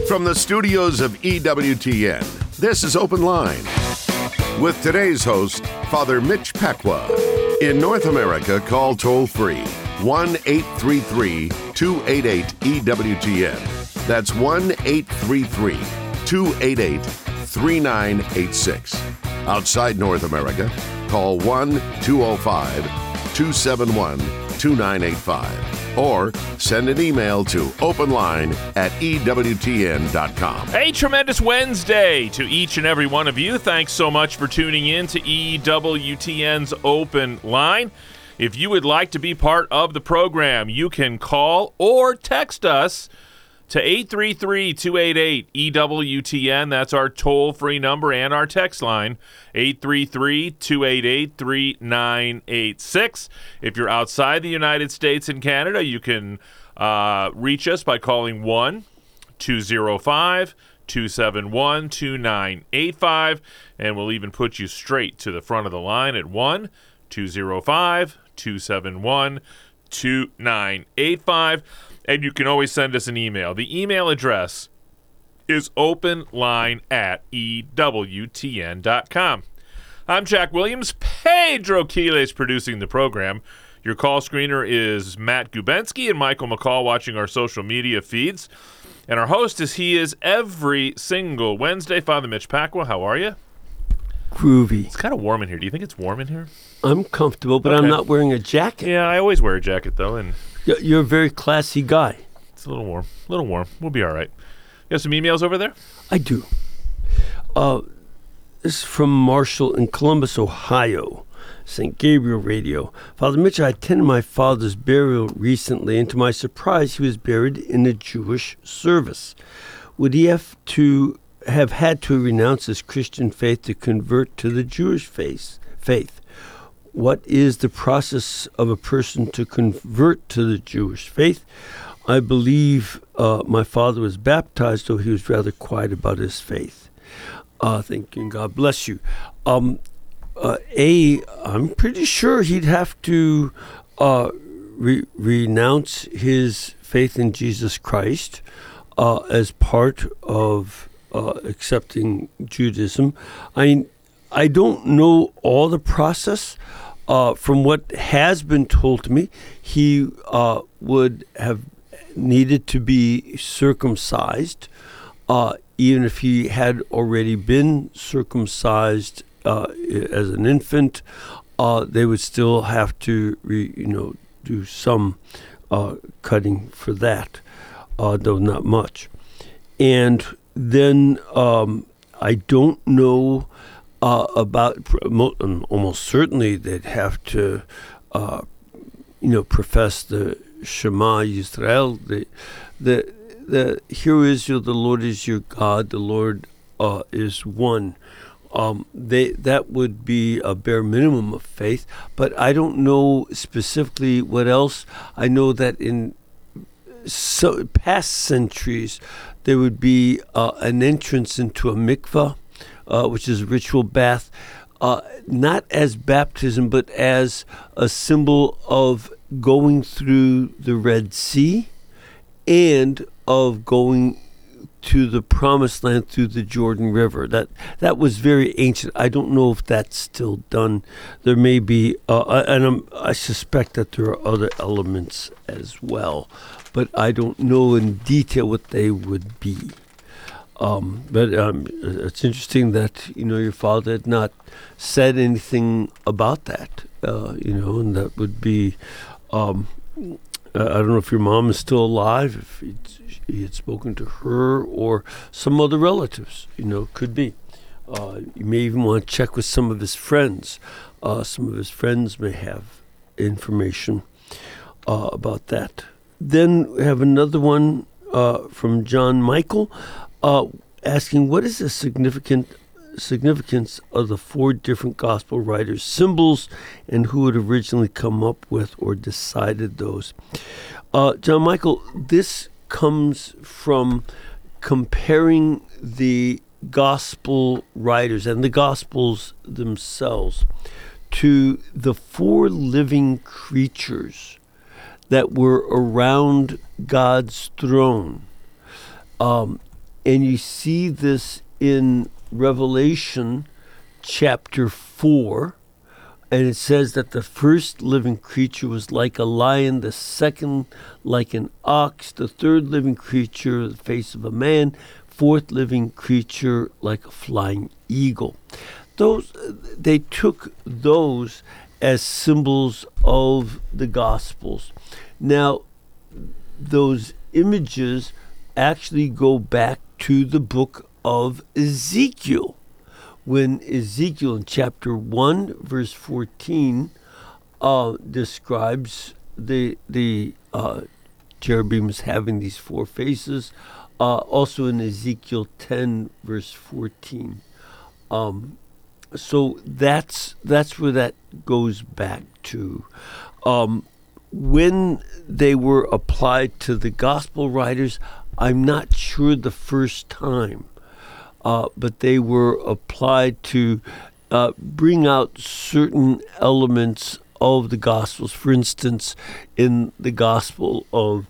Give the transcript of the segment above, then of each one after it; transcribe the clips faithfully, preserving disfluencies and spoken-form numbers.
From the studios of E W T N, this is Open Line. With today's host, Father Mitch Pacwa. In North America, call toll-free one eight three three, two eight eight, E W T N. That's one eight three three, two eight eight, three nine eight six. Outside North America, call one two zero five, two seven one, two nine eight five. Or send an email to openline at E W T N dot com. A tremendous Wednesday to each and every one of you. Thanks so much for tuning in to E W T N's Open Line. If you would like to be part of the program, you can call or text us to eight three three, two eight eight, E W T N. That's our toll-free number and our text line, eight three three, two eight eight, three nine eight six. If you're outside the United States and Canada, you can uh, reach us by calling one two zero five, two seven one, two nine eight five, and we'll even put you straight to the front of the line at one two zero five, two seven one, two nine eight five. And you can always send us an email. The email address is openline at E W T N dot com. I'm Jack Williams. Pedro Quiles producing the program. Your call screener is Matt Gubensky and Michael McCall watching our social media feeds. And our host is he is every single Wednesday. Father Mitch Pacwa, how are you? Groovy. It's kind of warm in here. Do you think it's warm in here? I'm comfortable, but Okay. I'm not wearing a jacket. Yeah, I always wear a jacket, though, and Y- You're a very classy guy. it's a little warm. A little warm. We'll be all right. You have some emails over there? I do. Uh, this is from Marshall in Columbus, Ohio, Saint Gabriel Radio. Father Mitch, I attended my father's burial recently, and to my surprise, he was buried in a Jewish service. Would he have to have had to renounce his Christian faith to convert to the Jewish faith? faith? What is the process of a person to convert to the Jewish faith? I believe uh, my father was baptized, though he was rather quiet about his faith. Uh, thank you, and God bless you. Um, uh, A, I'm pretty sure he'd have to uh, re- renounce his faith in Jesus Christ uh, as part of uh, accepting Judaism. I mean, I don't know all the process. Uh, from what has been told to me, he uh, would have needed to be circumcised, uh, even if he had already been circumcised uh, as an infant. Uh, they would still have to, re, you know, do some uh, cutting for that, uh, though not much. And then um, I don't know. Uh, about almost certainly they'd have to, uh, you know, profess the Shema Yisrael, the the the Hear Israel, the Lord is your God, the Lord uh, is one. Um, they that would be a bare minimum of faith, but I don't know specifically what else. I know that in so past centuries there would be uh, an entrance into a mikvah. Uh, which is a ritual bath, uh, not as baptism, but as a symbol of going through the Red Sea and of going to the Promised Land through the Jordan River. That that was very ancient. I don't know if that's still done. There may be, uh, and I'm, I suspect that there are other elements as well, but I don't know in detail what they would be. Um, but um, it's interesting that, you know, your father had not said anything about that, uh, you know, and that would be, um, I don't know if your mom is still alive, if he'd, he had spoken to her or some other relatives, you know, could be. Uh, you may even want to check with some of his friends. Uh, some of his friends may have information uh, about that. Then we have another one uh, from John Michael. Uh, asking what is the significant significance of the four different gospel writers' symbols and who had originally come up with or decided those. Uh, John Michael, this comes from comparing the gospel writers and the gospels themselves to the four living creatures that were around God's throne. Um, and you see this in Revelation chapter four, and it says that the first living creature was like a lion, the second like an ox, the third living creature the face of a man, fourth living creature like a flying eagle. Those they took those as symbols of the Gospels. Now, those images actually go back to the book of Ezekiel, when Ezekiel in chapter one, verse fourteen, uh, describes the the uh, cherubims having these four faces. Uh, also in Ezekiel ten, verse fourteen. Um, so that's that's where that goes back to. Um, when they were applied to the gospel writers, I'm not sure the first time. Uh, but they were applied to uh, bring out certain elements of the Gospels. For instance, in the Gospel of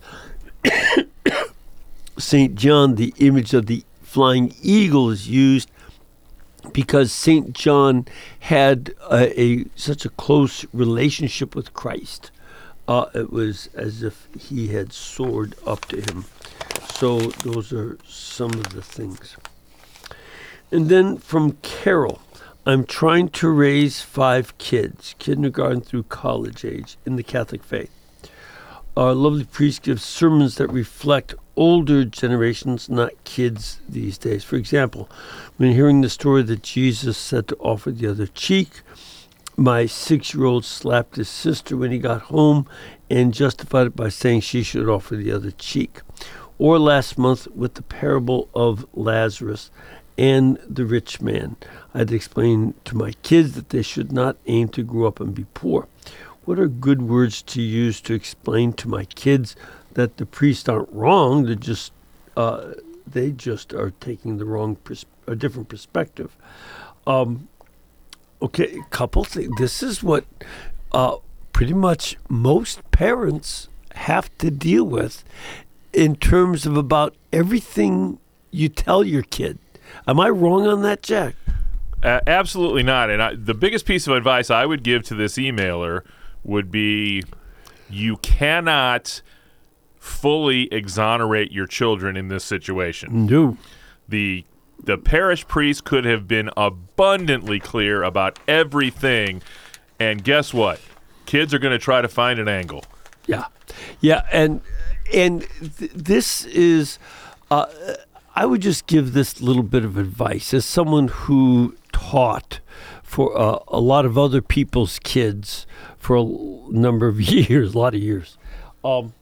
Saint John, the image of the flying eagle is used because Saint John had a, a such a close relationship with Christ. Uh, it was as if he had soared up to him. So those are some of the things. And then from Carol, I'm trying to raise five kids, kindergarten through college age, in the Catholic faith. Our lovely priest gives sermons that reflect older generations, not kids these days. For example, when hearing the story that Jesus said to offer the other cheek, my six-year-old slapped his sister when he got home and justified it by saying she should offer the other cheek. Or last month with the parable of Lazarus and the rich man. I'd explain to my kids that they should not aim to grow up and be poor. What are good words to use to explain to my kids that the priests aren't wrong? They're just, uh, they just are taking the wrong, pers- a different perspective. Um, okay, a couple things. This is what uh, pretty much most parents have to deal with in terms of about everything you tell your kid. Am I wrong on that, Jack? Uh, absolutely not. And I, the biggest piece of advice I would give to this emailer would be you cannot fully exonerate your children in this situation. No. The the parish priest could have been abundantly clear about everything, and guess what? Kids are going to try to find an angle. Yeah. Yeah, and and th- this is uh, I would just give this little bit of advice as someone who taught for uh, a lot of other people's kids for a l- number of years, a lot of years. Um,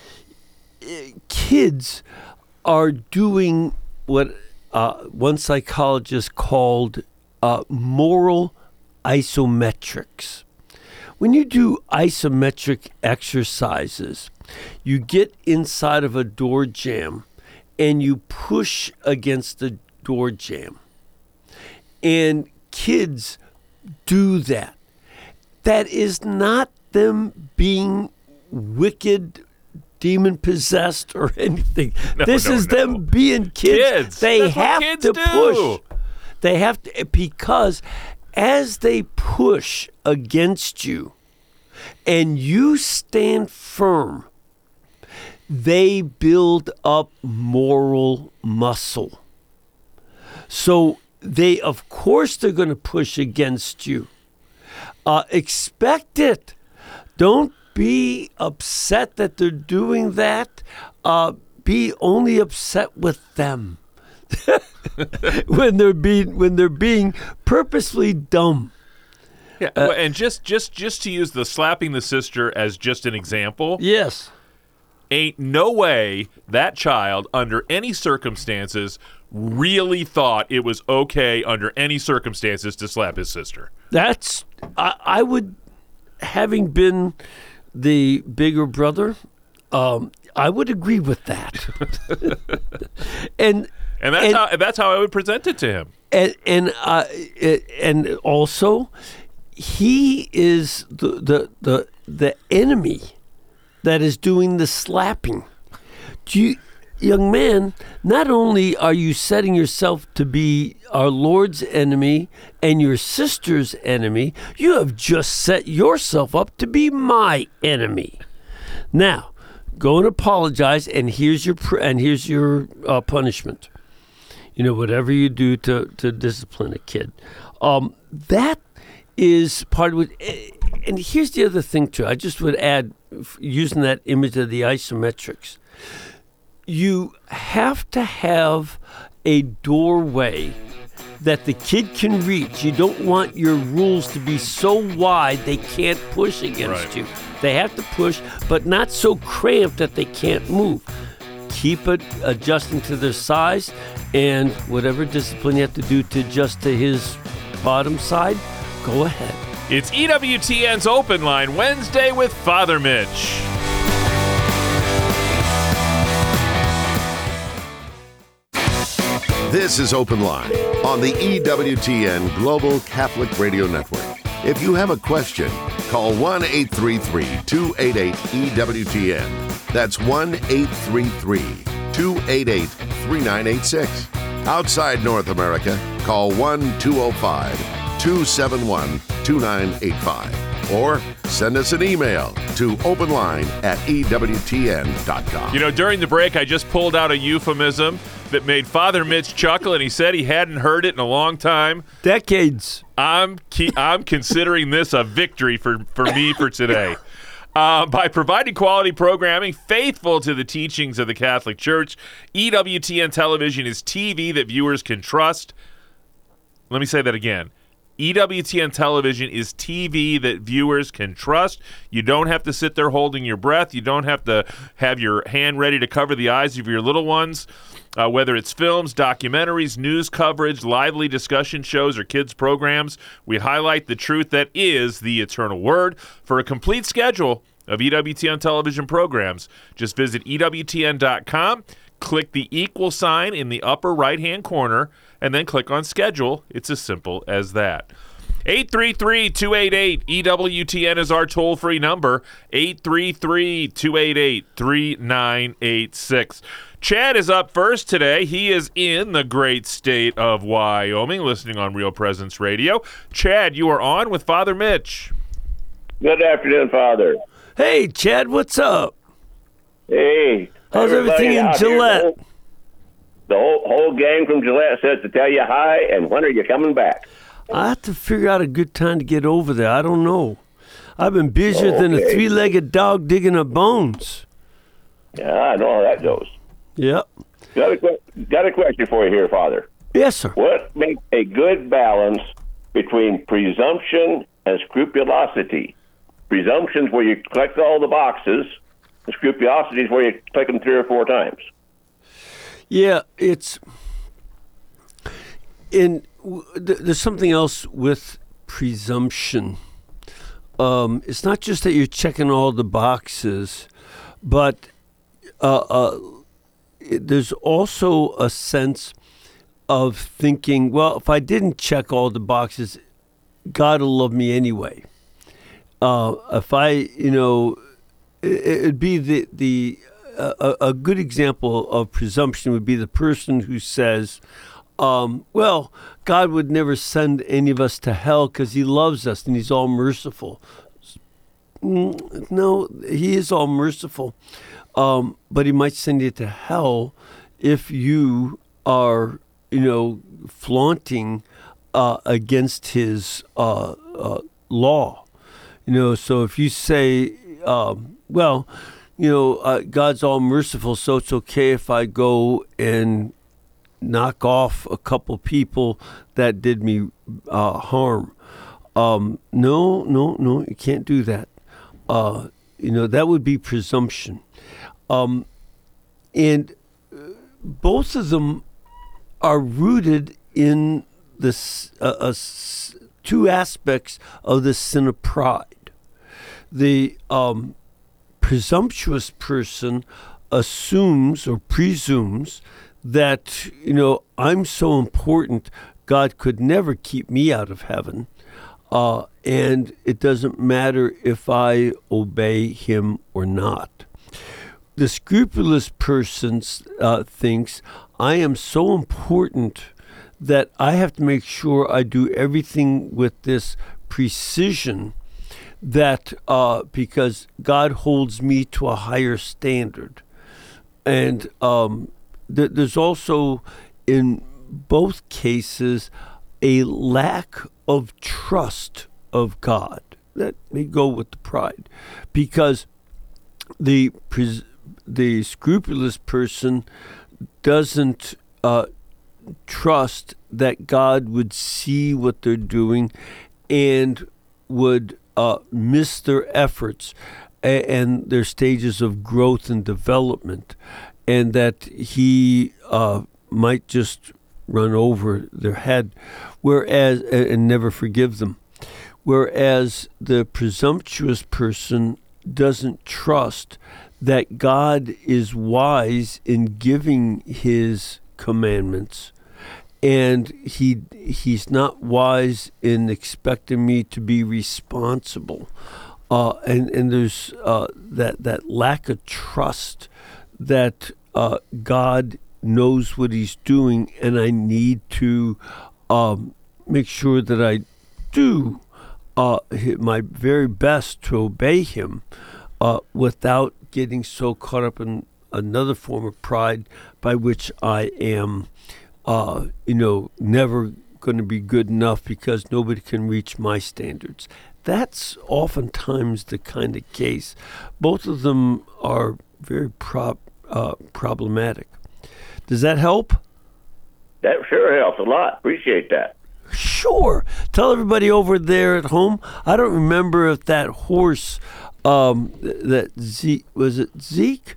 kids are doing what uh, one psychologist called uh, moral isometrics. When you do isometric exercises, you get inside of a door jamb and you push against the door jamb. And kids do that. That is not them being wicked, demon-possessed or anything. No, this no, is no. them being kids. Kids. They That's what have kids to do. push. They have to, because as they push against you and you stand firm, they build up moral muscle. So they, of course, they're going to push against you. Uh, expect it. Don't be upset that they're doing that. Uh, be only upset with them when they're being when they're being purposely dumb. Yeah, Uh, and just just just to use the slapping the sister as just an example. Yes. Ain't no way that child, under any circumstances, really thought it was okay under any circumstances to slap his sister. That's, I, I would, having been the bigger brother, um, I would agree with that. and And that's and, how that's how I would present it to him. And and uh, and also, he is the the the, the enemy that is doing the slapping. Do you young man, not only are you setting yourself to be our Lord's enemy and your sister's enemy, you have just set yourself up to be my enemy. Now, go and apologize, and here's your pr- and here's your uh, punishment. You know, whatever you do to, to discipline a kid. Um, that is part of it. And here's the other thing, too. I just would add, using that image of the isometrics, you have to have a doorway that the kid can reach. You don't want your rules to be so wide they can't push against right. you. They have to push, but not so cramped that they can't move. Keep it adjusting to their size, and whatever discipline you have to do to adjust to his bottom side, go ahead. It's E W T N's Open Line Wednesday with Father Mitch. This is Open Line on the E W T N Global Catholic Radio Network. If you have a question, call one eight three three, two eight eight, E W T N. That's one eight three three, two eight eight, three nine eight six. Outside North America, call one two zero five, two seven one, two nine eight five. Or send us an email to openline at E W T N dot com. You know, during the break, I just pulled out a euphemism that made Father Mitch chuckle, and he said he hadn't heard it in a long time. Decades. I'm ke- I'm considering this a victory for, for me for today. Uh, by providing quality programming faithful to the teachings of the Catholic Church, E W T N Television is T V that viewers can trust. Let me say that again. E W T N Television is T V that viewers can trust. You don't have to sit there holding your breath. You don't have to have your hand ready to cover the eyes of your little ones. Uh, whether it's films, documentaries, news coverage, lively discussion shows, or kids programs, we highlight the truth that is the eternal word. For a complete schedule of E W T N television programs, just visit E W T N dot com, click the equal sign in the upper right-hand corner, and then click on schedule. It's as simple as that. eight three three, two eight eight, E W T N is our toll-free number, eight three three, two eight eight, three nine eight six. Chad is up first today. He is in the great state of Wyoming, listening on Real Presence Radio. Chad, you are on with Father Mitch. Good afternoon, Father. Hey, Chad, what's up? Hey. How's everything in Gillette? Here, the whole, whole gang from Gillette says to tell you hi, and when are you coming back? I have to figure out a good time to get over there. I don't know. I've been busier okay. than a three-legged dog digging up bones. Yeah, I know how that goes. Yep. Got a, got a question for you here, Father. Yes, sir. What makes a good balance between presumption and scrupulosity? Presumption's where you collect all the boxes, and scrupulosity is where you click them three or four times. Yeah, it's in. There's something else with presumption. Um, it's not just that you're checking all the boxes, but uh, uh, it, there's also a sense of thinking, well, if I didn't check all the boxes, God will love me anyway. Uh, if I, you know, it, it'd be the the uh, a, a good example of presumption would be the person who says, um, well, God would never send any of us to hell because he loves us and he's all merciful. No, he is all merciful, um, but he might send you to hell if you are, you know, flaunting uh, against his uh, uh, law. You know, so if you say, um, well, you know, uh, God's all merciful, so it's okay if I go and knock off a couple people that did me uh, harm. Um, no, no, no, you can't do that. Uh, you know, that would be presumption. Um, and both of them are rooted in this uh, uh, two aspects of the sin of pride. The um, presumptuous person assumes or presumes that, you know, I'm so important, God could never keep me out of heaven. Uh, and it doesn't matter if I obey him or not. the scrupulous person uh, thinks, I am so important that I have to make sure I do everything with this precision, that uh, because God holds me to a higher standard. And um, th- there's also, in both cases, a lack of trust of God. That may go with the pride, because the pres- the scrupulous person doesn't uh, trust that God would see what they're doing and would uh, miss their efforts a- and their stages of growth and development, and that he uh, might just run over their head, whereas and never forgive them. Whereas the presumptuous person doesn't trust that God is wise in giving his commandments, and he he's not wise in expecting me to be responsible. Uh, and, and there's uh, that, that lack of trust that uh, God knows what he's doing, and I need to um, make sure that I do uh, my very best to obey him uh, without getting so caught up in another form of pride by which I am, uh, you know, never going to be good enough because nobody can reach my standards. That's oftentimes the kind of case. Both of them are very pro- uh, problematic. Does that help? That sure helps a lot. Appreciate that. Sure. Tell everybody over there at home. I don't remember if that horse, um, that Zeke, was it Zeke?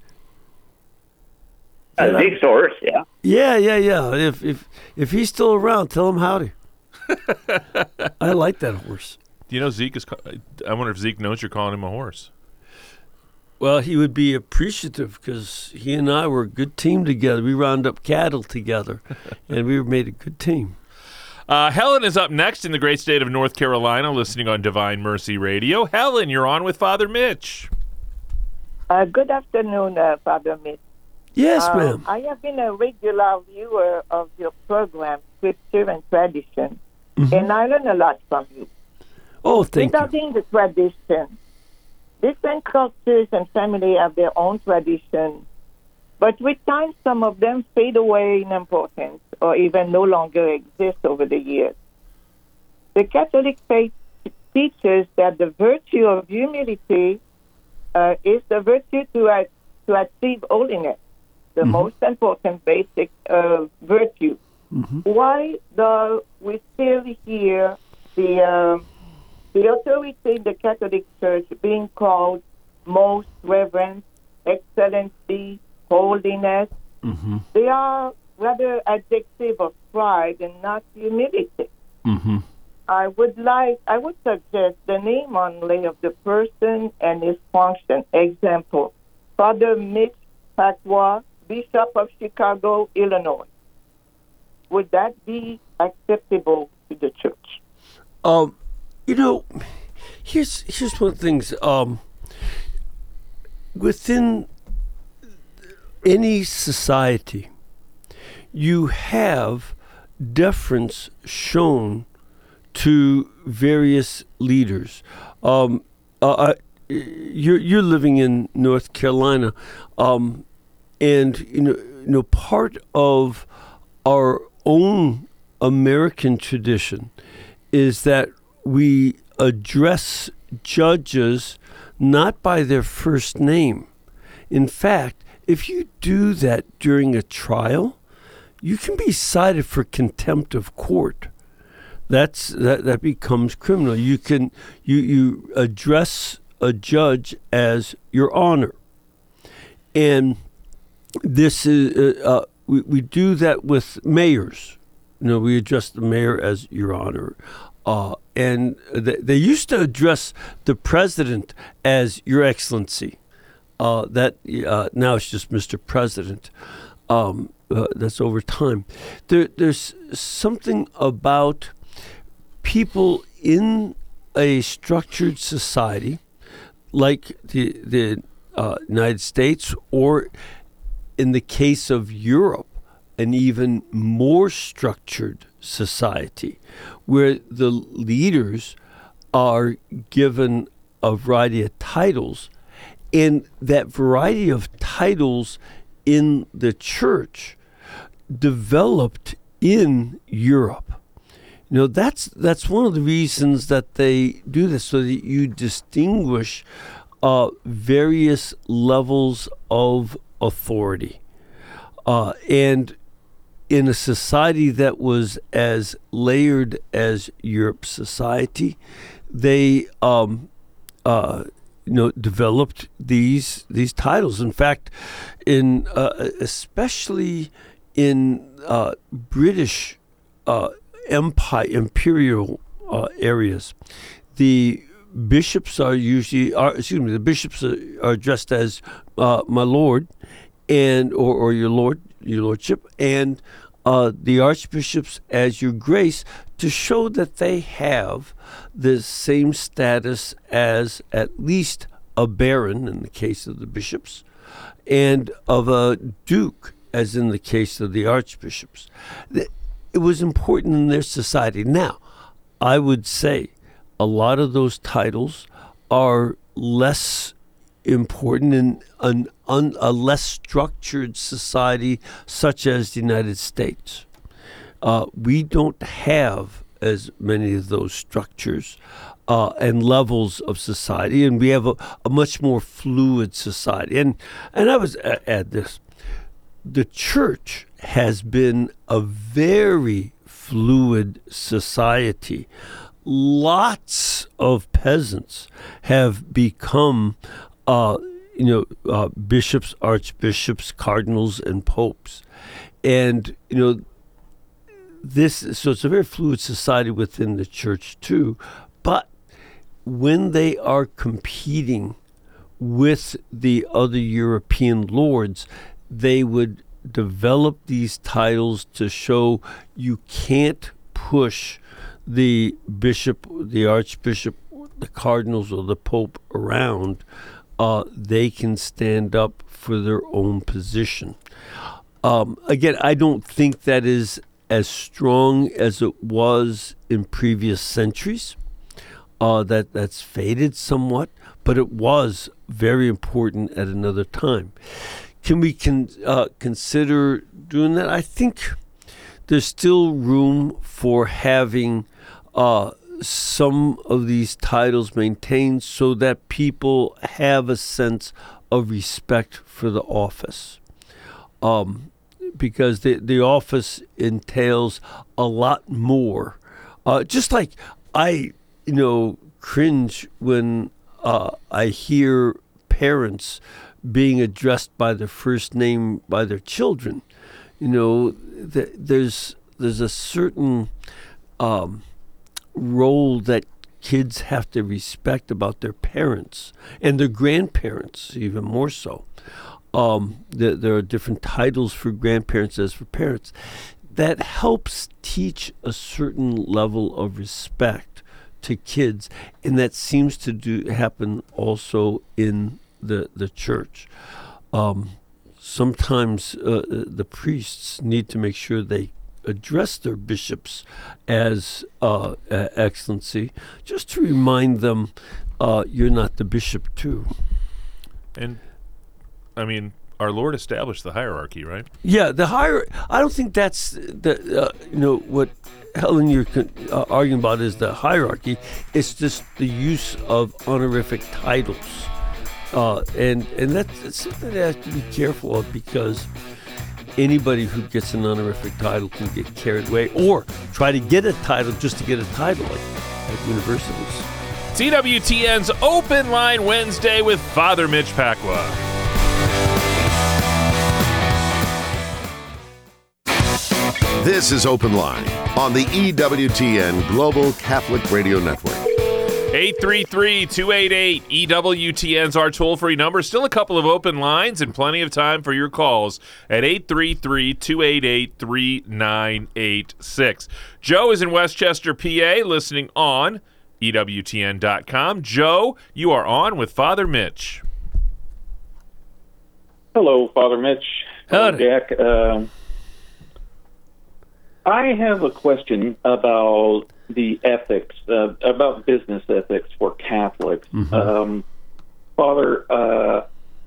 Uh, Zeke's horse, yeah. Yeah, yeah, yeah. If if if he's still around, tell him howdy. I like that horse. Do you know Zeke is? I wonder if Zeke knows you're calling him a horse. Well, he would be appreciative because he and I were a good team together. We round up cattle together, and we made a good team. Uh, Helen is up next in the great state of North Carolina, listening on Divine Mercy Radio. Helen, you're on with Father Mitch. Uh, good afternoon, uh, Father Mitch. Yes, uh, ma'am. I have been a regular viewer of your program, Scripture and Tradition, mm-hmm. and I learn a lot from you. Oh, thank Regarding you. the tradition, different cultures and families have their own tradition, but with time, some of them fade away in importance or even no longer exist over the years. The Catholic faith teaches that the virtue of humility uh, is the virtue to, uh, to achieve holiness, the mm-hmm. most important basic uh, virtue. Mm-hmm. Why do we still hear the, uh, the authority in the Catholic Church being called most reverend, excellency, holiness? Mm-hmm. They are rather adjective of pride and not humility. Mm-hmm. I would like, I would suggest the name only of the person and his function. Example, Father Mitch Pacwa, Bishop of Chicago, Illinois. Would that be acceptable to the church? Um, you know, here's here's one of the things. Um, within any society, you have deference shown to various leaders. Um, uh, you're you're living in North Carolina, um, and you know, you know, part of our own American tradition is that we address judges not by their first name. In fact, if you do that during a trial, you can be cited for contempt of court. That's that, that becomes criminal. You can you you address a judge as Your Honor, and this is uh, uh, we we do that with mayors. You know, we address the mayor as Your Honor, uh, and they, they used to address the president as Your Excellency. Uh, that uh, now it's just Mister President. Um, uh, that's over time. There, there's something about people in a structured society, like the the uh, United States, or in the case of Europe, an even more structured society where the leaders are given a variety of titles, and that variety of titles in the church developed in Europe. You know, that's that's one of the reasons that they do this, so that you distinguish uh, various levels of authority. Uh, and in a society that was as layered as Europe's society, they um, uh, you know, developed these these titles. In fact, in uh, especially in uh, British uh, empire imperial uh, areas, the bishops are usually are excuse me the bishops are, are addressed as uh, my lord, and or, or your lord, your lordship, and uh, the archbishops as your grace, to show that they have the same status as at least a baron in the case of the bishops, and of a duke as in the case of the archbishops. It was important in their society. Now, I would say a lot of those titles are less important in an, un, a less structured society such as the United States. Uh, we don't have as many of those structures uh, and levels of society, and we have a, a much more fluid society. And and I was uh, add this: the church has been a very fluid society. Lots of peasants have become, uh, you know, uh, bishops, archbishops, cardinals, and popes, and you know, this. So it's a very fluid society within the church too. But when they are competing with the other European lords, they would develop these titles to show you can't push the bishop, the archbishop, the cardinals, or the pope around. Uh, they can stand up for their own position. Um, again, I don't think that is as strong as it was in previous centuries. Uh, that that's faded somewhat, but it was very important at another time. Can we con- uh, consider doing that? I think there's still room for having uh, some of these titles maintained so that people have a sense of respect for the office. Um, because the, the office entails a lot more. Uh, just like I, you know, cringe when uh, I hear parents being addressed by their first name by their children. You know, th- there's there's a certain um, role that kids have to respect about their parents and their grandparents, even more so. Um, there, there are different titles for grandparents as for parents. That helps teach a certain level of respect to kids, and that seems to do happen also in the the church. Um, sometimes uh, the priests need to make sure they address their bishops as uh, uh, excellency, just to remind them uh, you're not the bishop too. And I mean, our Lord established the hierarchy, right? Yeah, the higher. I don't think that's the uh, you know what Helen you're uh, arguing about is the hierarchy. It's just the use of honorific titles. Uh, and and that's, that's something that has to be careful of, because anybody who gets an honorific title can get carried away or try to get a title just to get a title, like at universities. C W T N's Open Line Wednesday with Father Mitch Pacwa. This is Open Line on the E W T N Global Catholic Radio Network. eight three three, two eight eight, E W T N's our toll-free number. Still a couple of open lines and plenty of time for your calls at eight three three, two eight eight, three nine eight six. Joe is in Westchester, P A, listening on E W T N dot com. Joe, you are on with Father Mitch. Hello, Father Mitch. Hello, Howdy. Jack. Uh, I have a question about the ethics, uh, about business ethics for Catholics. Mm-hmm. Um, Father, uh,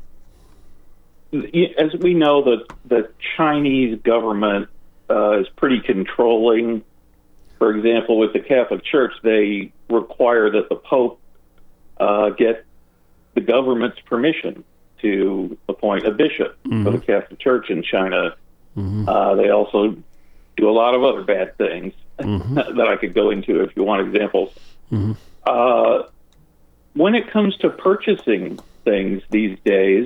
as we know, the, the Chinese government uh, is pretty controlling. For example, with the Catholic Church, they require that the Pope uh, get the government's permission to appoint a bishop Mm-hmm. for the Catholic Church in China. Mm-hmm. Uh, they also do a lot of other bad things Mm-hmm. that I could go into if you want examples. Mm-hmm. Uh, when it comes to purchasing things these days,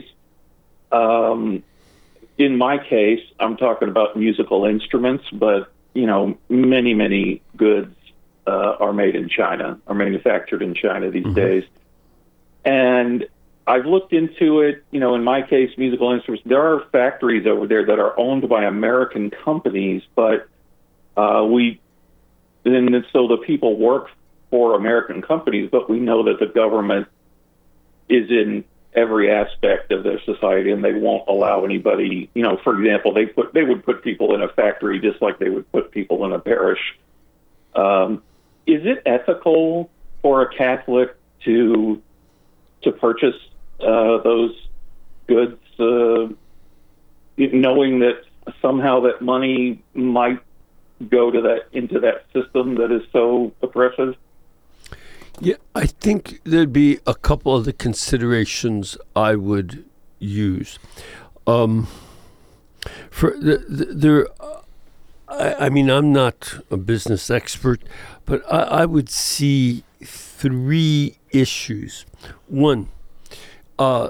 um, in my case, I'm talking about musical instruments, but, you know, many, many goods uh, are made in China, are manufactured in China these Mm-hmm. days. And I've looked into it, you know, in my case, musical instruments, there are factories over there that are owned by American companies, but uh, we, and so the people work for American companies, but we know that the government is in every aspect of their society, and they won't allow anybody, you know, for example, they put, they would put people in a factory just like they would put people in a parish. Um, is it ethical for a Catholic to, to purchase Uh, those goods, uh, knowing that somehow that money might go to that into that system that is so oppressive? Yeah, I think there'd be a couple of the considerations I would use. Um, for the, the, there, uh, I, I mean, I'm not a business expert, but I, I would see three issues. One. Uh,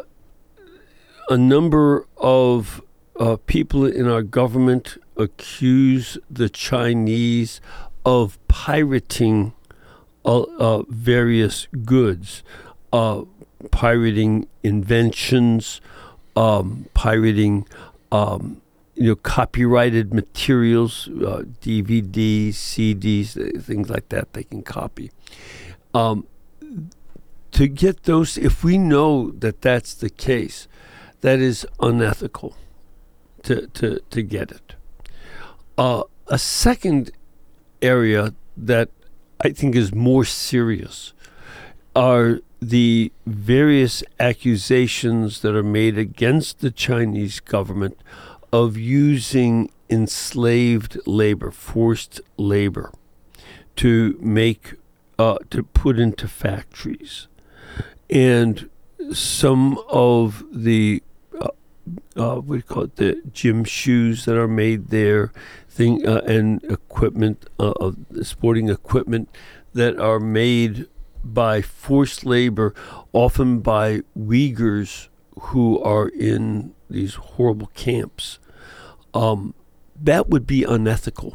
a number of uh, people in our government accuse the Chinese of pirating uh, uh, various goods, uh, pirating inventions, um, pirating um, you know copyrighted materials, uh, D V Ds, C Ds, things like that. They can copy. Um, To get those, if we know that that's the case, that is unethical to to, to get it. Uh, a second area that I think is more serious are the various accusations that are made against the Chinese government of using enslaved labor, forced labor, to make, uh, to put into factories. And some of the, uh, uh, what do you call it, the gym shoes that are made there, thing uh, and equipment, uh, of sporting equipment that are made by forced labor, often by Uyghurs who are in these horrible camps. Um, that would be unethical.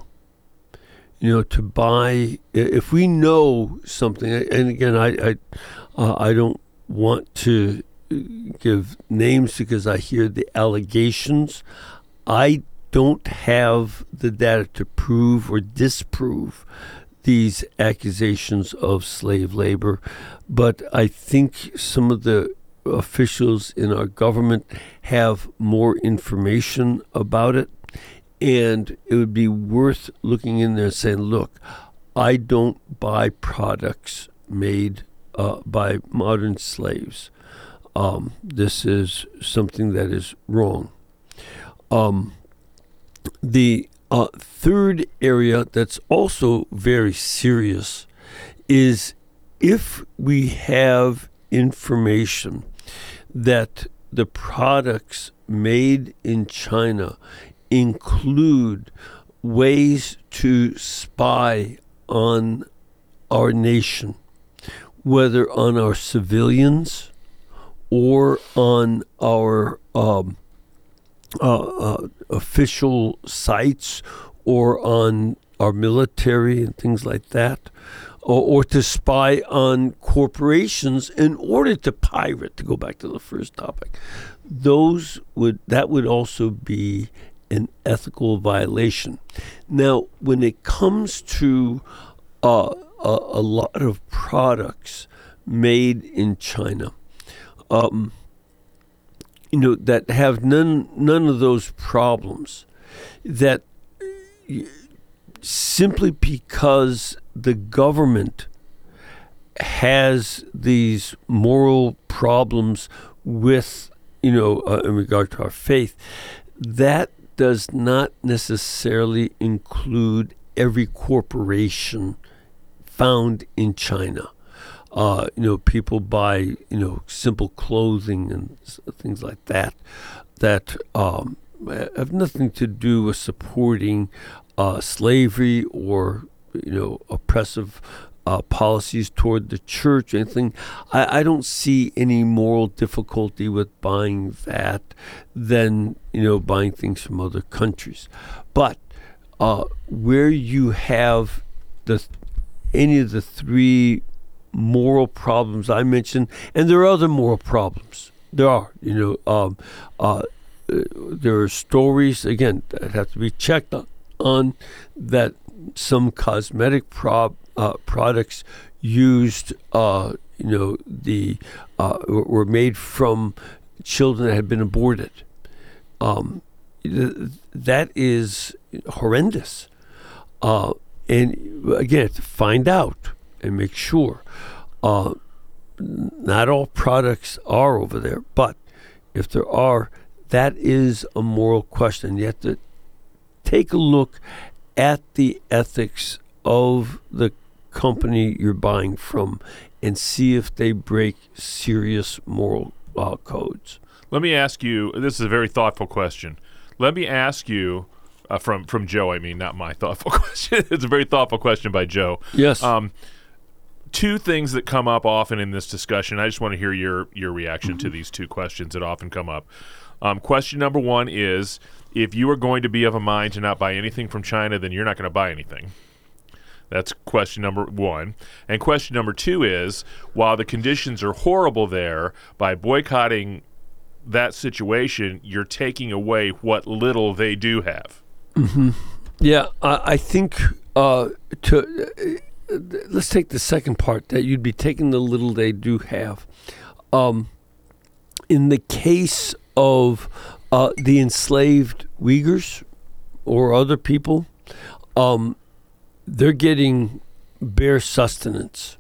You know, to buy, if we know something, and again, I I, uh, I don't want to give names because I hear the allegations. I don't have the data to prove or disprove these accusations of slave labor, but I think some of the officials in our government have more information about it. And it would be worth looking in there and saying, look, I don't buy products made uh, by modern slaves. Um, this is something that is wrong. Um, the uh, third area that's also very serious is if we have information that the products made in China include ways to spy on our nation, whether on our civilians or on our um, uh, uh, official sites or on our military and things like that, or, or to spy on corporations in order to pirate, to go back to the first topic. Those would, that would also be an ethical violation. Now, when it comes to uh, a, a lot of products made in China, um, you know, that have none none of those problems, that simply because the government has these moral problems with, you know, uh, in regard to our faith, that does not necessarily include every corporation found in China. Uh, you know, people buy, you know, simple clothing and things like that, that um, have nothing to do with supporting uh, slavery or, you know, oppressive uh, policies toward the church, anything. I, I don't see any moral difficulty with buying that than, you know, buying things from other countries. But uh, where you have the any of the three moral problems I mentioned, and there are other moral problems. There are, you know, um, uh, there are stories, again, that have to be checked on, that some cosmetic prob, uh, products used, uh, you know, the uh, were made from children that had been aborted. Um, th- that is horrendous. Uh, and again, to find out and make sure. Uh, not all products are over there, but if there are, that is a moral question. You have to take a look at the ethics of the company you're buying from and see if they break serious moral uh, codes. Let me ask you, this is a very thoughtful question. Let me ask you, uh, from, from Joe, I mean, not my thoughtful question. It's a very thoughtful question by Joe. Yes. Um, two things that come up often in this discussion. I just want to hear your, your reaction mm-hmm. to these two questions that often come up. Um, question number one is, if you are going to be of a mind to not buy anything from China, then you're not going to buy anything. That's question number one. And question number two is, while the conditions are horrible there, by boycotting that situation, you're taking away what little they do have. Mm-hmm. Yeah, I, I think uh, to uh, let's take the second part, that you'd be taking the little they do have. Um, in the case of uh, the enslaved Uyghurs or other people, um, they're getting bare sustenance.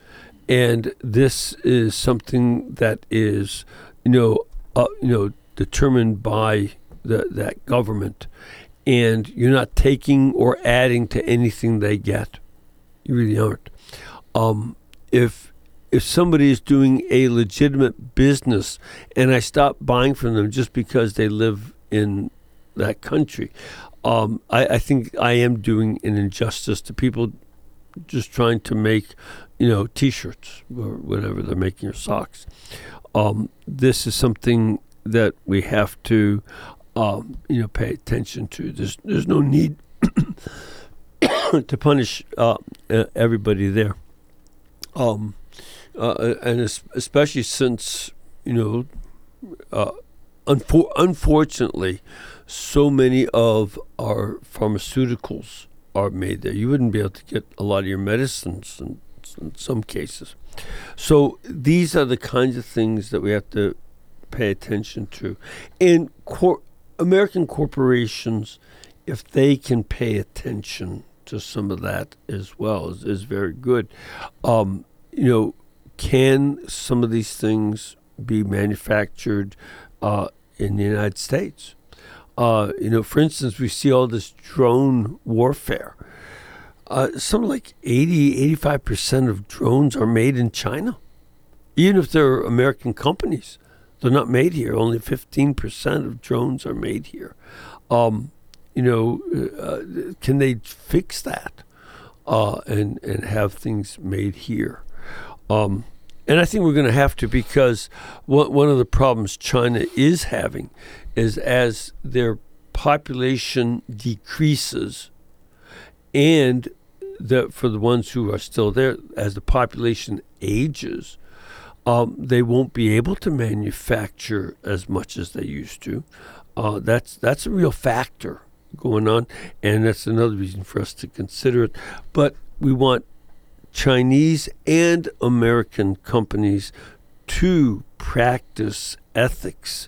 And this is something that is, you know, uh, you know, determined by the, that government. And you're not taking or adding to anything they get. You really aren't. Um, if if somebody is doing a legitimate business and I stop buying from them just because they live in that country, um, I, I think I am doing an injustice to people just trying to make, you know, T-shirts or whatever they're making, or socks. Um, this is something that we have to, um, you know, pay attention to. There's there's no need to punish uh, everybody there, um, uh, and especially since, you know, uh, unfor- unfortunately, so many of our pharmaceuticals are made there. You wouldn't be able to get a lot of your medicines in, in some cases. So these are the kinds of things that we have to pay attention to. And cor- American corporations, if they can pay attention to some of that as well, is, is very good. Um, you know, can some of these things be manufactured uh, in the United States? Uh, you know, for instance, we see all this drone warfare. Uh, something like eighty, eighty-five percent of drones are made in China. Even if they're American companies, they're not made here. Only fifteen percent of drones are made here. Um, you know, uh, can they fix that uh, and, and have things made here? Um, and I think we're going to have to, because one, one of the problems China is having is, as their population decreases, and the, for the ones who are still there, as the population ages, um, they won't be able to manufacture as much as they used to. Uh, that's that's a real factor going on, and that's another reason for us to consider it. But we want Chinese and American companies to practice ethics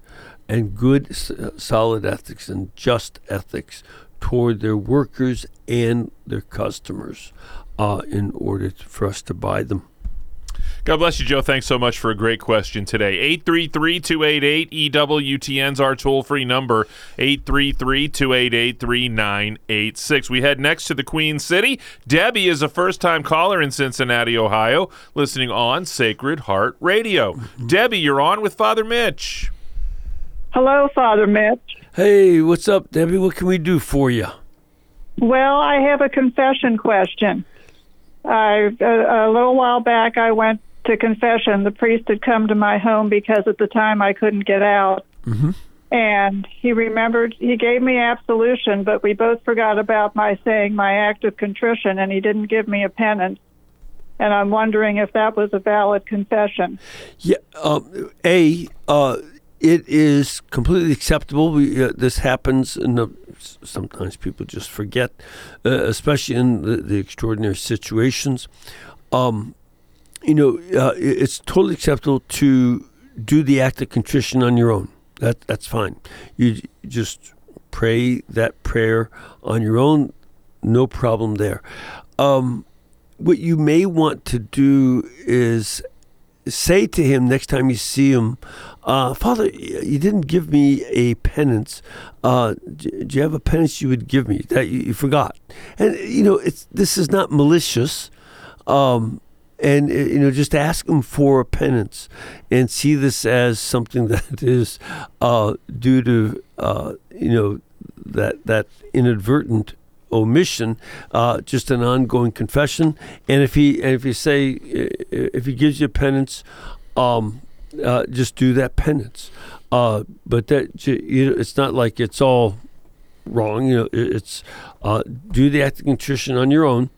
and good, s- solid ethics and just ethics toward their workers and their customers uh, in order to, for us to buy them. God bless you, Joe. Thanks so much for a great question today. eight three three, two eight eight, E W T N's our toll-free number, eight three three, two eight eight, three nine eight six. We head next to the Queen City. Debbie is a first-time caller in Cincinnati, Ohio, listening on Sacred Heart Radio. Mm-hmm. Debbie, you're on with Father Mitch. Hello, Father Mitch. Hey, what's up, Debbie? What can we do for you? Well, I have a confession question. I, a, a little while back, I went to confession. The priest had come to my home because at the time I couldn't get out. Mm-hmm. And he remembered, he gave me absolution, but we both forgot about my saying my act of contrition, and he didn't give me a penance. And I'm wondering if that was a valid confession. Yeah, uh, A, uh, it is completely acceptable. We, uh, this happens, in the, sometimes people just forget, uh, especially in the, the extraordinary situations. Um, you know, uh, it's totally acceptable to do the act of contrition on your own. That That's fine. You just pray that prayer on your own, no problem there. Um, what you may want to do is say to him next time you see him, uh, Father, you didn't give me a penance. Uh, do you have a penance you would give me that you, you forgot? And, you know, it's this is not malicious. Um, and, you know, just ask him for a penance and see this as something that is uh, due to, uh, you know, that that inadvertent omission, uh, just an ongoing confession. And if he and if you say if he gives you a penance, um, uh, just do that penance. Uh, but that you know, it's not like it's all wrong. You know, it's uh, do the act of contrition on your own,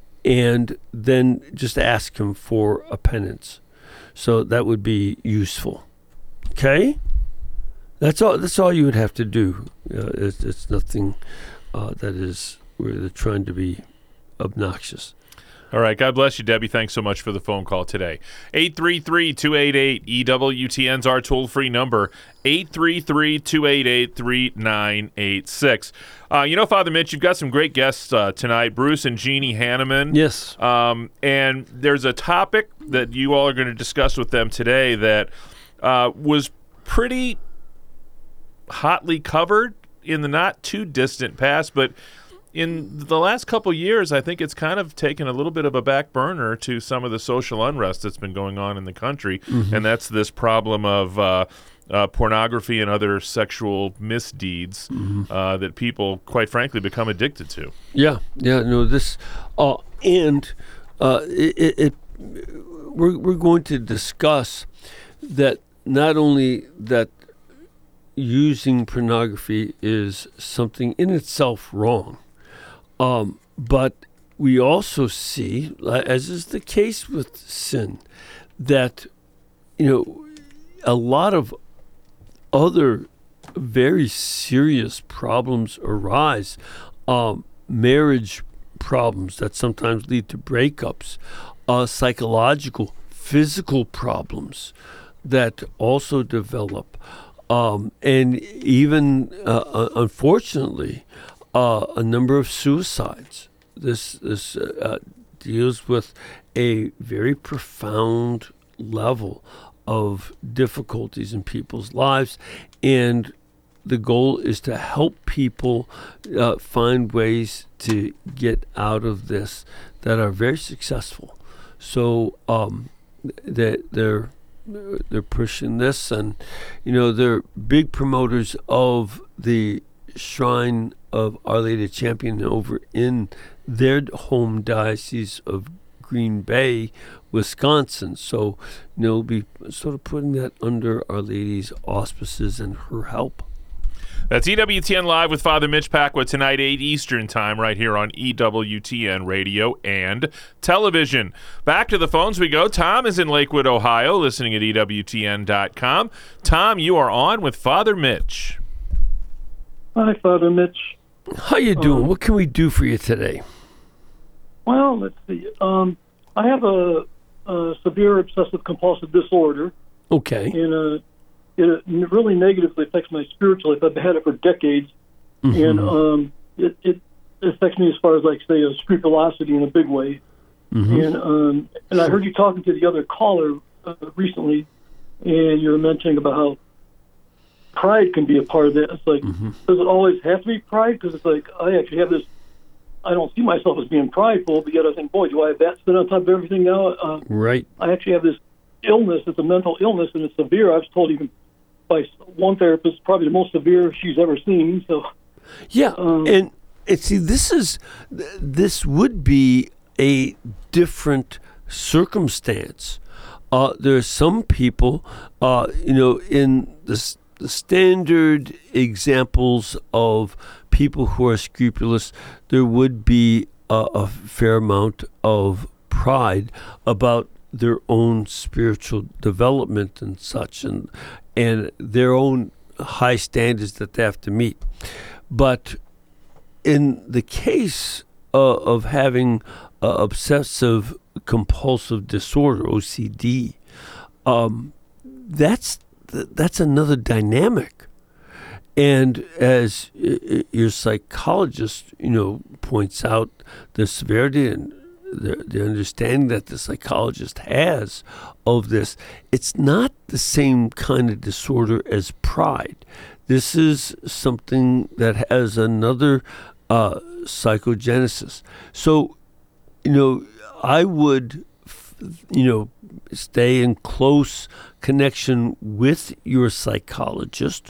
and then just ask him for a penance. So that would be useful. Okay, that's all. That's all you would have to do. Uh, it's, it's nothing uh, that is where they're trying to be obnoxious. All right. God bless you, Debbie. Thanks so much for the phone call today. eight three three, two eight eight, E W T N's our toll-free number, eight three three, two eight eight, three nine eight six. Uh, you know, Father Mitch, you've got some great guests uh, tonight, Bruce and Jeannie Hanneman. Yes. Um, and there's a topic that you all are going to discuss with them today that uh, was pretty hotly covered in the not-too-distant past, but in the last couple of years, I think it's kind of taken a little bit of a back burner to some of the social unrest that's been going on in the country, mm-hmm. and that's this problem of uh, uh, pornography and other sexual misdeeds mm-hmm. uh, that people, quite frankly, become addicted to. Yeah, yeah, no, this, uh, and uh, it, it, we're we're going to discuss that not only that using pornography is something in itself wrong. Um, but we also see, as is the case with sin, that, you know, a lot of other very serious problems arise, um, marriage problems that sometimes lead to breakups, uh, psychological, physical problems that also develop, um, and even, uh, unfortunately, Uh, a number of suicides. This this uh, deals with a very profound level of difficulties in people's lives, and the goal is to help people uh, find ways to get out of this that are very successful. So um, that they're they're pushing this, and you know they're big promoters of the Shrine of Our Lady of Champion over in their home diocese of Green Bay, Wisconsin. So, you know, we'll be sort of putting that under Our Lady's auspices and her help. That's E W T N Live with Father Mitch Pacwa tonight, eight Eastern Time, right here on E W T N Radio and Television. Back to the phones we go. Tom is in Lakewood, Ohio, listening at E W T N dot com. Tom, you are on with Father Mitch. Hi, Father Mitch. How you doing? Um, what can we do for you today? Well, let's see. Um, I have a, a severe obsessive compulsive disorder. Okay. And uh, it really negatively affects my spiritual life. I've had it for decades, Mm-hmm. and um, it, it affects me as far as, like, say, a scrupulosity in a big way. Mm-hmm. And um, and I heard you talking to the other caller uh, recently, and you were mentioning about how pride can be a part of that. It's like, Mm-hmm. does it always have to be pride? Because it's like, I actually have this, I don't see myself as being prideful, but yet I think, boy, do I have that sit on top of everything now? Uh, Right. I actually have this illness. It's a mental illness, and it's severe. I was told even by one therapist, probably the most severe she's ever seen. So, Yeah, Um, and and see, this is th- this would be a different circumstance. Uh, there are some people, uh, you know, in the, s- the standard examples of people who are scrupulous, there would be a, a fair amount of pride about their own spiritual development and such, and and their own high standards that they have to meet. But in the case uh, of having uh, obsessive compulsive disorder, O C D, um, that's th- that's another dynamic. And as uh, your psychologist, you know, points out, the severity and the, the understanding that the psychologist has of this, it's not the same kind of disorder as pride. This is something that has another uh, psychogenesis. So, you know, I would, f- you know, stay in close connection with your psychologist.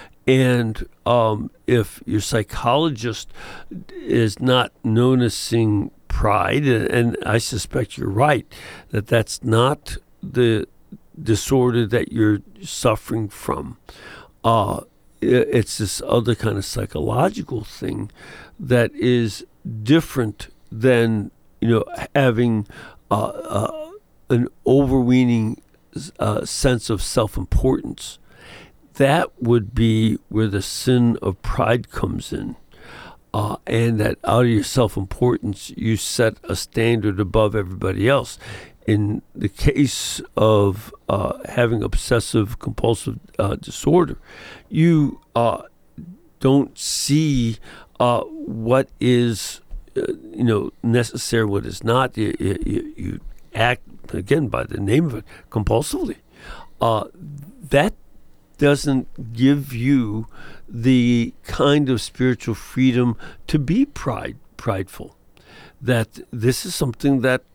And um, if your psychologist is not noticing pride, and, and I suspect you're right, that that's not the disorder that you're suffering from, uh, it's this other kind of psychological thing that is different than, you know, having uh, uh, an overweening uh, sense of self-importance. That would be where the sin of pride comes in. Uh, and that out of your self-importance, you set a standard above everybody else. In the case of uh, having obsessive compulsive uh, disorder, you uh, don't see uh, what is, uh, you know, necessary, what is not. You, you, you act, again, by the name of it, compulsively. Uh, that doesn't give you the kind of spiritual freedom to be pride prideful. That this is something that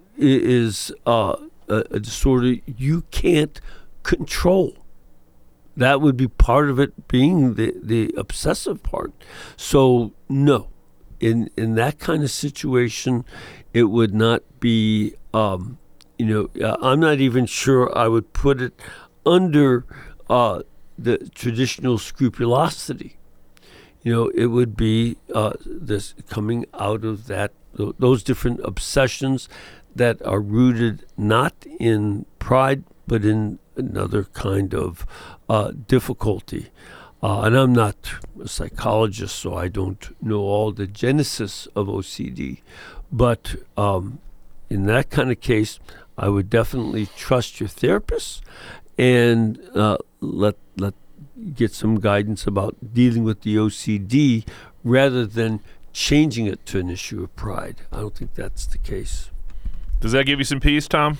is uh, a, a disorder you can't control. That would be part of it being the, the obsessive part. So no, in in that kind of situation, it would not be. Um, you know, uh, I'm not even sure I would put it under uh, the traditional scrupulosity. You know, it would be uh, this coming out of that th- those different obsessions that are rooted not in pride, but in another kind of uh, difficulty. Uh, and I'm not a psychologist, so I don't know all the genesis of O C D. But um, in that kind of case, I would definitely trust your therapist and uh, let let get some guidance about dealing with the O C D rather than changing it to an issue of pride. I don't think that's the case. Does that give you some peace, Tom?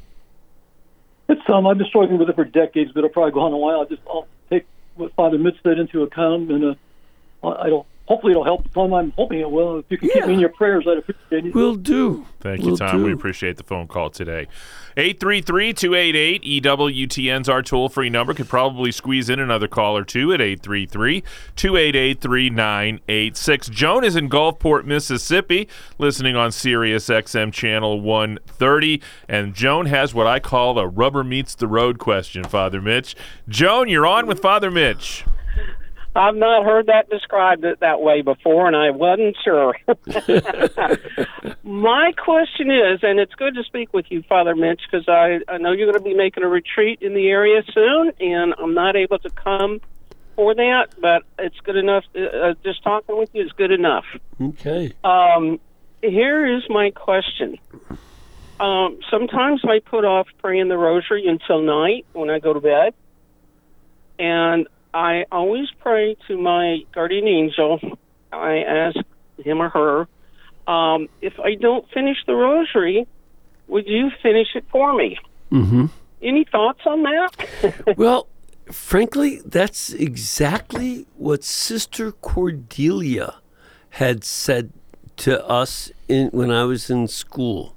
it's um, I've been struggling with it for decades, but it'll probably go on a while. I'll just I'll take what Father Mitch said into account, and uh, I don't. Hopefully it'll help. Tom, I'm hoping it will. If you can Yeah. keep me in your prayers, I'd appreciate it. Will do. Thank you, Will Tom. do. We appreciate the phone call today. eight three three, two eight eight, E W T N's our toll-free number. Could probably squeeze in another call or two at eight three three, two eight eight, three nine eight six. Joan is in Gulfport, Mississippi, listening on Sirius X M Channel one thirty. And Joan has what I call a rubber meets the road question, Father Mitch. Joan, you're on with Father Mitch. I've not heard that described it that way before, and I wasn't sure. My question is, and it's good to speak with you, Father Mitch, because I, I know you're going to be making a retreat in the area soon, and I'm not able to come for that, but it's good enough. Uh, just talking with you is good enough. Okay. Um, here is my question. Um, sometimes I put off praying the rosary until night when I go to bed. And I always pray to my guardian angel. I ask him or her, um, if I don't finish the rosary, would you finish it for me? Mm-hmm. Any thoughts on that? Well, frankly, that's exactly what Sister Cordelia had said to us in, when I was in school.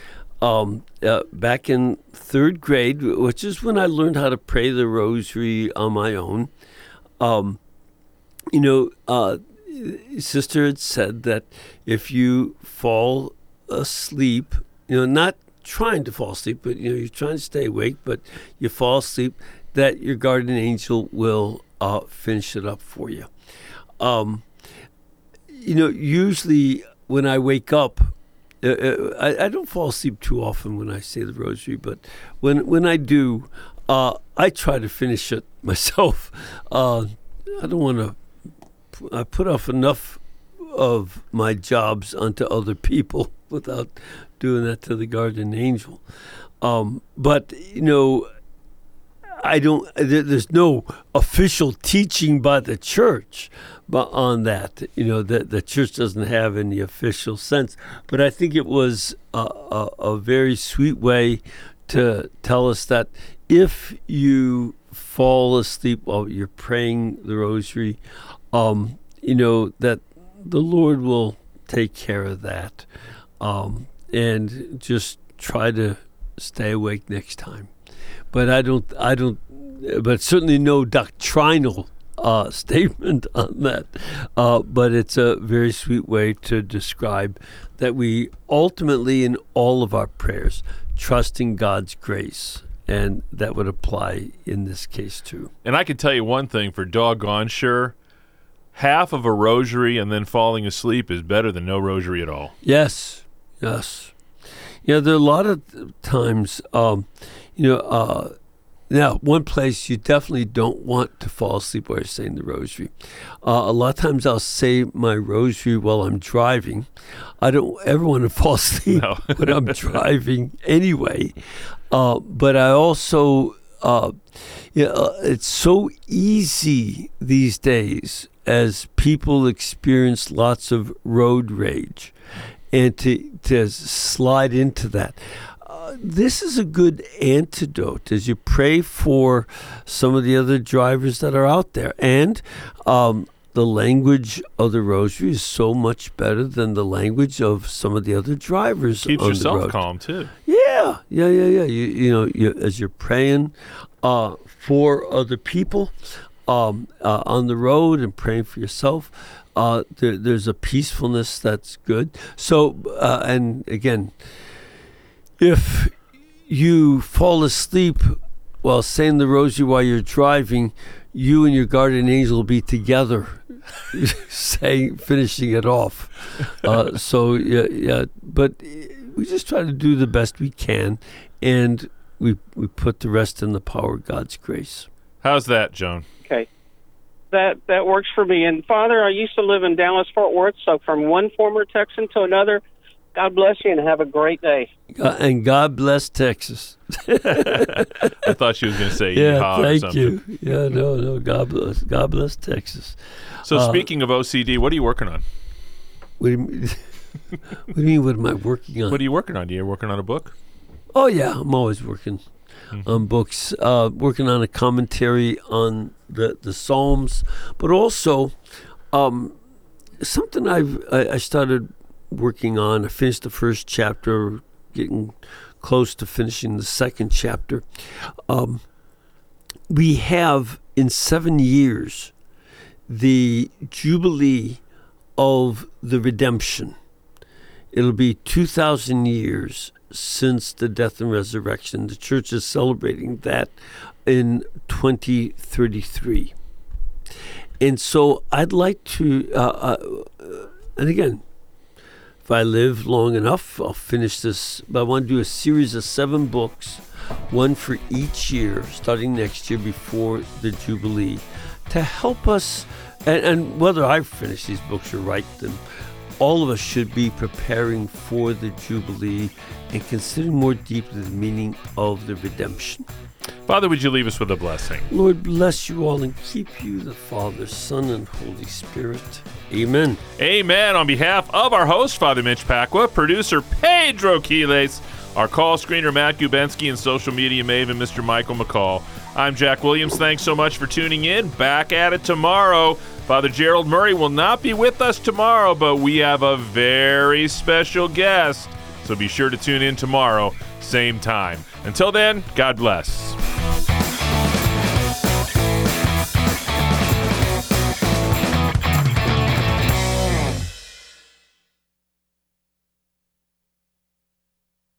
Um, uh, back in third grade, which is when I learned how to pray the rosary on my own, um, you know, uh, Sister had said that if you fall asleep, you know, not trying to fall asleep, but, you know, you're trying to stay awake, but you fall asleep, that your guardian angel will uh, finish it up for you. Um, you know, usually when I wake up, Uh, I, I don't fall asleep too often when I say the rosary, but when when I do, uh, I try to finish it myself. Uh, I don't want to. I put off enough of my jobs onto other people without doing that to the guardian angel. Um, but you know, I don't. There, there's no official teaching by the church, but on that, you know, the the church doesn't have any official sense. But I think it was a, a, a very sweet way to tell us that if you fall asleep while you're praying the rosary, um, you know, that the Lord will take care of that, um, and just try to stay awake next time. But I don't, I don't, but certainly no doctrinal uh, statement on that. Uh, but it's a very sweet way to describe that we ultimately, in all of our prayers, trust in God's grace. And that would apply in this case, too. And I can tell you one thing for doggone sure. Half of a rosary and then falling asleep is better than no rosary at all. Yes, yes. You know, there are a lot of times, um, you know, uh, now, one place you definitely don't want to fall asleep while you're saying the rosary. Uh, a lot of times I'll say my rosary while I'm driving. I don't ever want to fall asleep no. when I'm driving anyway. Uh, but I also, uh, you know, it's so easy these days as people experience lots of road rage and to, to slide into that. This is a good antidote as you pray for some of the other drivers that are out there. And um, the language of the rosary is so much better than the language of some of the other drivers Keeps on yourself the road. calm, too. Yeah, yeah, yeah, yeah. You, you know, you, as you're praying uh, for other people um, uh, on the road and praying for yourself, uh, there, there's a peacefulness that's good. So, uh, and again, if you fall asleep while saying the rosary while you're driving, you and your guardian angel will be together, saying, finishing it off. Uh, so yeah, yeah. But we just try to do the best we can, and we we put the rest in the power of God's grace. How's that, Joan? Okay. That that works for me. And Father, I used to live in Dallas, Fort Worth, so from one former Texan to another, God bless you and have a great day. Uh, and God bless Texas. I thought she was going to say yeah, yeehaw or thank something. you. Yeah, no, no, God bless, God bless Texas. So uh, speaking of O C D, what are you working on? What do you mean, what do you mean, what am I working on? What are you working on? Are you working on a book? Oh, yeah, I'm always working mm-hmm. on books, uh, working on a commentary on the, the Psalms, but also um, something I've, I, I started working on. I finished the first chapter, getting close to finishing the second chapter. Um, we have, in seven years, the Jubilee of the Redemption. It'll be two thousand years since the death and resurrection. The church is celebrating that in twenty thirty-three. And so I'd like to, uh, uh, and again, if I live long enough, I'll finish this. But I want to do a series of seven books, one for each year, starting next year before the Jubilee, to help us, and, and whether I finish these books or write them, all of us should be preparing for the Jubilee and considering more deeply the meaning of the redemption. Father, would you leave us with a blessing? Lord, bless you all and keep you, the Father, Son, and Holy Spirit. Amen. Amen. On behalf of our host, Father Mitch Pacwa, producer Pedro Quiles, our call screener Matt Gubensky, and social media maven Mister Michael McCall, I'm Jack Williams. Thanks so much for tuning in. Back at it tomorrow. Father Gerald Murray will not be with us tomorrow, but we have a very special guest. So be sure to tune in tomorrow, same time. Until then, God bless.